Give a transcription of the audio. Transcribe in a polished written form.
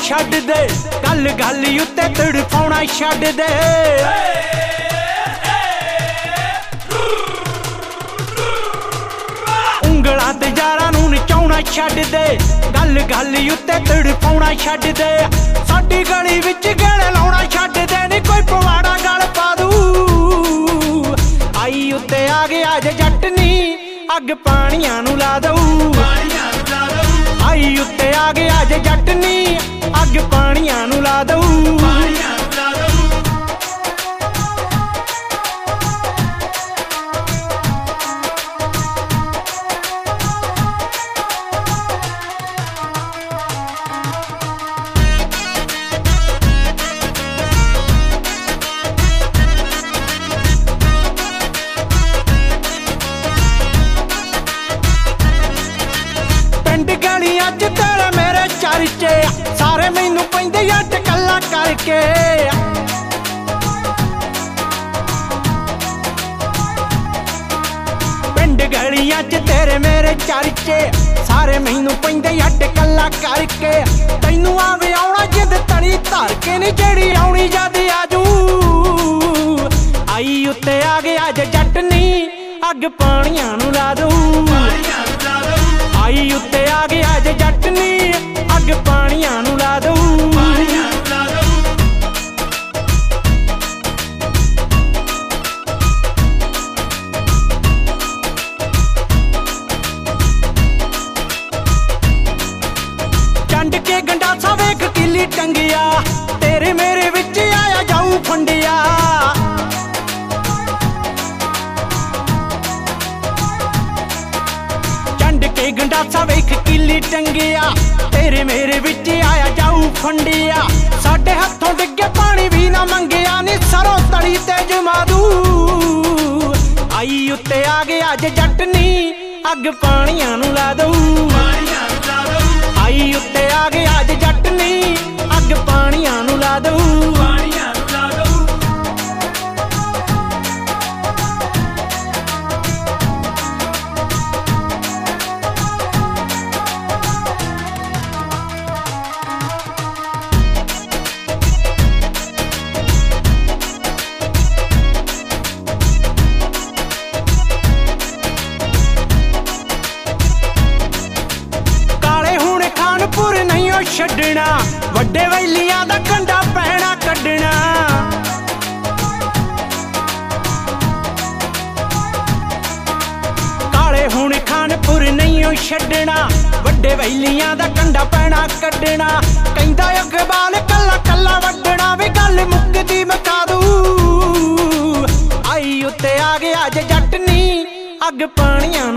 छड्ड दे, गल गल उत्ते तड़फाउणा छड्ड दे। ਉਂਗਲਾਂ ते यारां नूं नचाउणा छड्ड दे, गल गल उत्ते तड़फाउणा छड्ड दे। साडी गली विच गेड़े लाउणा छड्ड दे, नी कोई पवाड़ा गल पा दू। आई उत्ते आ गया जे जट नी, अग पाणियां नूं ला दऊ। आई उत्ते आ गया जे जट नी, अग पाणियां नूं ला दऊ। अज तेरे मेरे चर्चे सारे मैनू पैंदे अट कल्ला करके। पिंड गलियां च तेरे मेरे चर्चे सारे मैनू पैंदे अट कल्ला करके। तैनू आवे आउणा जिद तली धर के, नी जेड़ी आउणी जद आजू। आई उत्ते आ गया जे जट नी, अग पाणियां नूं ला दू। आई उत्ते आ गया जे जट नी, अग पाणियां नूं ला दऊ। चंड के गंडासा वेख किली टंगिया, तेरे मेरे विच आया जाऊ फंडिया। गंडासा वेख किली टंगिया, तेरे मेरे विच आया जाऊ फंडिया। साडे हथों डिगे पानी भी ना मंगिया, नी सरों तली ते जमा दू। आई उत्ते आ गया जे जट नी, अग पाणियां नूं ला दऊ। आई उत्ते आ गया जे जट नी, अग पाणियां नूं ला दऊ। छड्डना वड्डे वैलियां दा कंडा पैना कड्डना। काले हुण खानपुर नहीं छड्डना, वड्डे वैलियां दा कंडा पैना कड्डना। कहंदा इकबाल कल्ला कल्ला वड्डना, वी गल मुक्कदी मुका दू। आई उत्ते आ गया जे जट नी, अग पाणियां